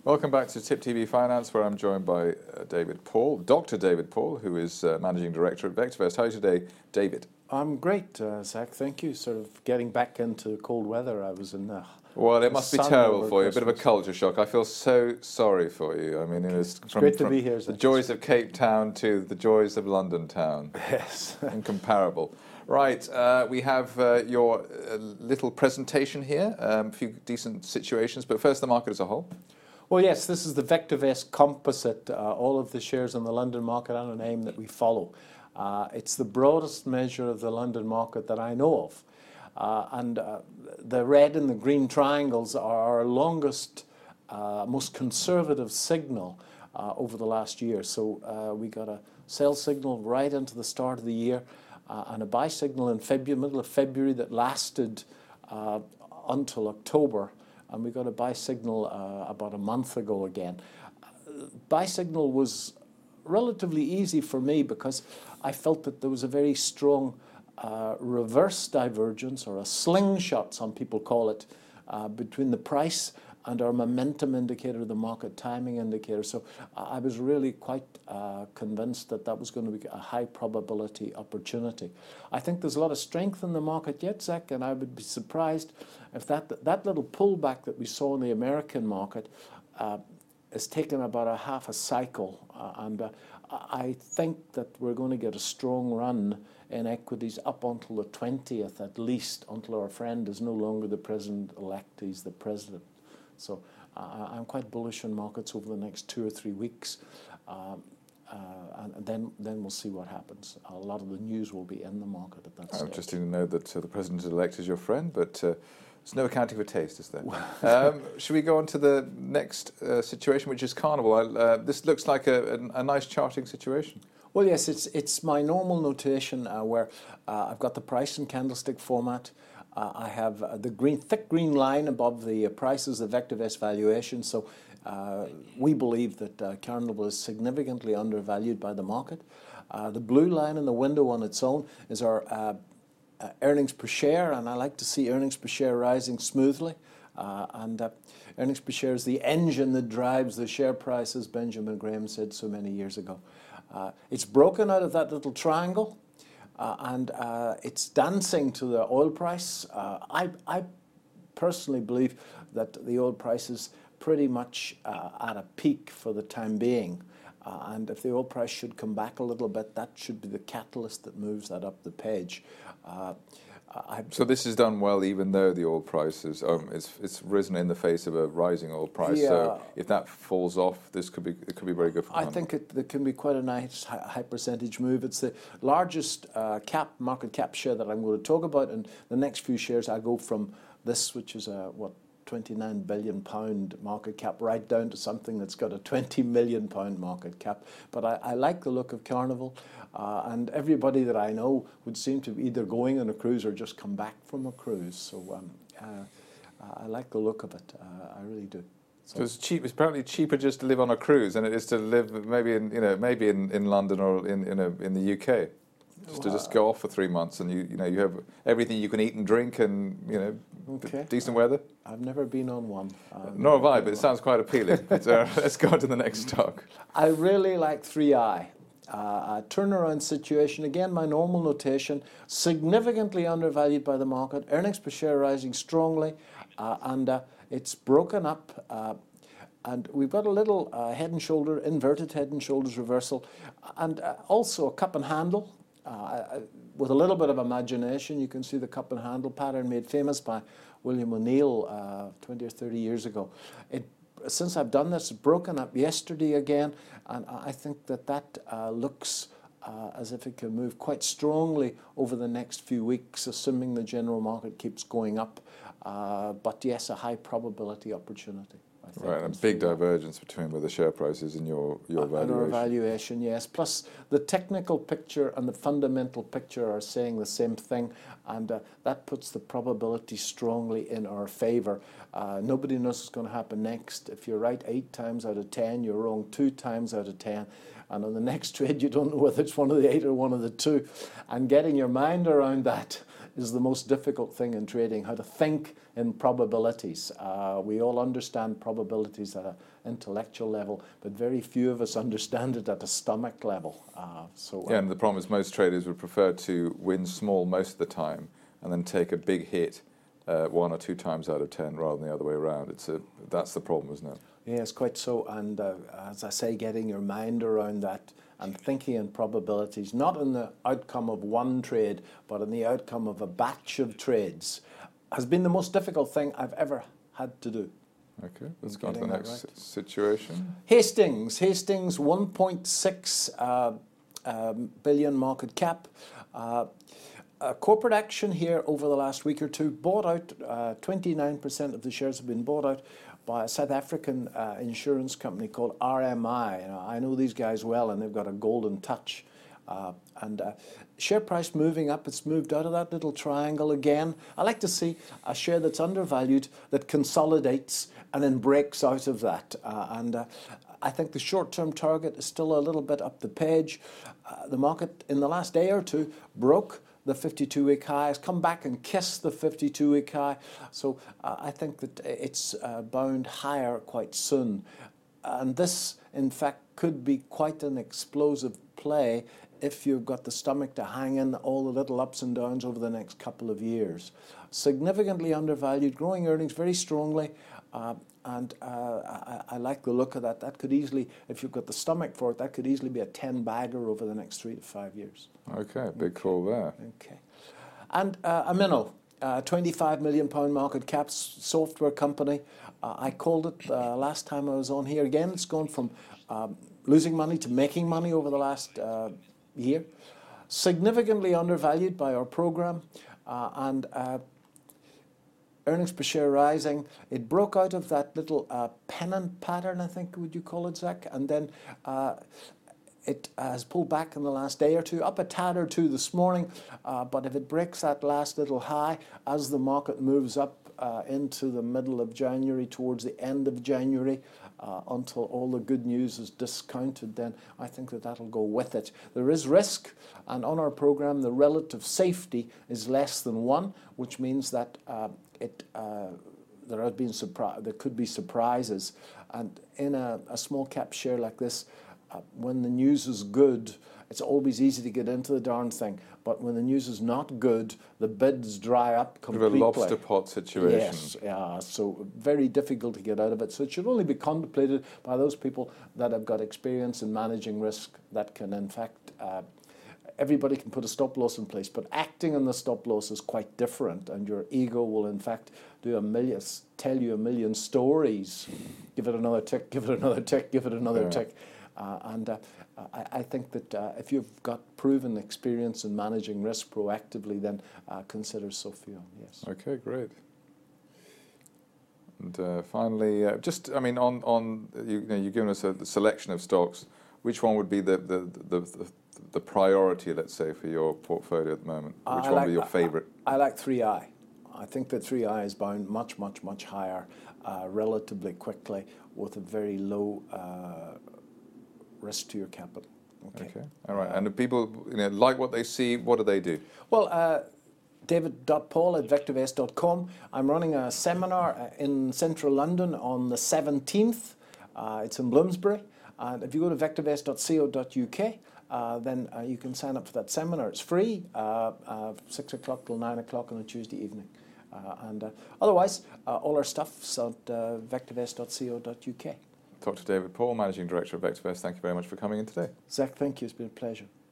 Welcome back to Tip TV Finance, where I'm joined by David Paul, Dr. David Paul, who is Managing Director at VectorVest. How are you today, David? I'm great, Zach. Thank you. Sort of getting back into cold weather. I was in well, it must be terrible for you. A bit of a culture shock. I feel so sorry for you. I mean, it's great to be here, Zach. The joys of Cape Town to the joys of London town. Yes. Incomparable. Right, we have your little presentation here, a few decent situations, but first the market as a whole. Well, yes, this is the VectorVest Composite, all of the shares in the London market and a name that we follow. It's the broadest measure of the London market that I know of. The red and the green triangles are our longest, most conservative signal over the last year. So we got a sell signal right into the start of the year and a buy signal in middle of February that lasted until October. And we got a buy signal about a month ago again. Buy signal was relatively easy for me because I felt that there was a very strong reverse divergence, or a slingshot, some people call it, between the price and our momentum indicator, the market timing indicator. So I was really quite convinced that that was going to be a high probability opportunity. I think there's a lot of strength in the market yet, Zach, and I would be surprised if that little pullback that we saw in the American market has taken about a half a cycle. I think that we're going to get a strong run in equities up until the 20th at least, until our friend is no longer the president-elect, he's the president. So I'm quite bullish on markets over the next 2 or 3 weeks, and then we'll see what happens. A lot of the news will be in the market at that stage. Interesting to know that the president-elect is your friend, but there's no accounting for taste, is there? Should we go on to the next situation, which is Carnival? This looks like a nice charting situation. Well, yes, it's my normal notation where I've got the price in candlestick format. I have the thick green line above the prices of VectorVest valuation. So we believe that Carnival is significantly undervalued by the market. The blue line in the window on its own is our earnings per share, and I like to see earnings per share rising smoothly. Earnings per share is the engine that drives the share price, as Benjamin Graham said so many years ago. It's broken out of that little triangle. And it's dancing to the oil price. I personally believe that the oil price is pretty much at a peak for the time being. And if the oil price should come back a little bit, that should be the catalyst that moves that up the page. So this is done well, even though the oil price is it's risen in the face of a rising oil price. Yeah. So if that falls off, it could be very good for Carnival. I think it can be quite a nice high percentage move. It's the largest market cap share that I'm going to talk about, and the next few shares I go from this, which is £29 billion market cap, right down to something that's got a £20 million market cap. But I like the look of Carnival, and everybody that I know would seem to be either going on a cruise or just come back from a cruise. So I like the look of it. I really do. So it's cheap. It's apparently cheaper just to live on a cruise than it is to live maybe in London or in the UK. To just go off for 3 months, and you have everything you can eat and drink, and decent weather. I've never been on one. Nor have I, but it sounds quite appealing. Let's go on to the next stock. I really like 3i. A turnaround situation, again my normal notation, significantly undervalued by the market, earnings per share rising strongly, and it's broken up, and we've got a little head and shoulder, inverted head and shoulders reversal, and also a cup and handle. With a little bit of imagination, you can see the cup and handle pattern made famous by William O'Neill 20 or 30 years ago. Since I've done this, it's broken up yesterday again, and I think that looks as if it can move quite strongly over the next few weeks, assuming the general market keeps going up. But yes, a high probability opportunity. Right, and a big divergence between where the share price is and your valuation. And our valuation, yes. Plus, the technical picture and the fundamental picture are saying the same thing, and that puts the probability strongly in our favour. Nobody knows what's going to happen next. If you're right 8 times out of 10, you're wrong 2 times out of 10. And on the next trade, you don't know whether it's one of the 8 or one of the 2. And getting your mind around that is the most difficult thing in trading, how to think in probabilities. We all understand probabilities at an intellectual level, but very few of us understand it at a stomach level. Yeah, and the problem is most traders would prefer to win small most of the time and then take a big hit 1 or 2 times out of 10 rather than the other way around. That's the problem, isn't it? Yes, quite so. And as I say, getting your mind around that and thinking in probabilities, not in the outcome of one trade, but in the outcome of a batch of trades, has been the most difficult thing I've ever had to do. Okay, let's go on to the next situation. Hastings 1.6 billion market cap. Corporate action here over the last week or two, bought out, 29% of the shares have been bought out by a South African insurance company called RMI. I know these guys well, and they've got a golden touch. Share price moving up, it's moved out of that little triangle again. I like to see a share that's undervalued, that consolidates and then breaks out of that. I think the short-term target is still a little bit up the page. The market in the last day or two broke the 52-week high, has come back and kissed the 52-week high. So I think that it's bound higher quite soon. And this, in fact, could be quite an explosive play if you've got the stomach to hang in all the little ups and downs over the next couple of years. Significantly undervalued, growing earnings very strongly. I like the look of that. That could easily, if you've got the stomach for it, that could easily be a 10-bagger over the next 3 to 5 years. Okay, big call there. Okay. And Amino, £25 million market cap software company. I called it last time I was on here. Again, it's gone from losing money to making money over the last year. Significantly undervalued by our program. Earnings per share rising. It broke out of that little pennant pattern, I think, would you call it, Zach? And then it has pulled back in the last day or two, up a tad or two this morning. But if it breaks that last little high, as the market moves up into the middle of January, towards the end of January, until all the good news is discounted, then I think that that'll go with it. There is risk, and on our program, the relative safety is less than 1, which means that there could be surprises. And in a small cap share like this, when the news is good, it's always easy to get into the darn thing. But when the news is not good, the bids dry up completely. A lobster pot situation. Yes, yeah, so very difficult to get out of it. So it should only be contemplated by those people that have got experience in managing risk, that can, in fact, everybody can put a stop loss in place, but acting on the stop loss is quite different, and your ego will, in fact, tell you a million stories. Give it another tick, give it another tick, give it another tick. I think that if you've got proven experience in managing risk proactively, then consider Sophion, yes. Okay, great. And finally, you've given us a selection of stocks. Which one would be the priority, let's say, for your portfolio at the moment? Which one would be your favourite? I like 3i. I think that 3i is bound much, much, much higher relatively quickly with a very low risk to your capital. Okay. All right. And the people like what they see, what do they do? Well, david.paul@vectorvest.com. I'm running a seminar in central London on the 17th. It's in Bloomsbury. And if you go to vectorvest.co.uk, then you can sign up for that seminar. It's free, 6 o'clock till 9 o'clock on a Tuesday evening. Otherwise, all our stuff's at vectorvest.co.uk. Dr. David Paul, Managing Director of VectorVest, thank you very much for coming in today. Zach, thank you. It's been a pleasure.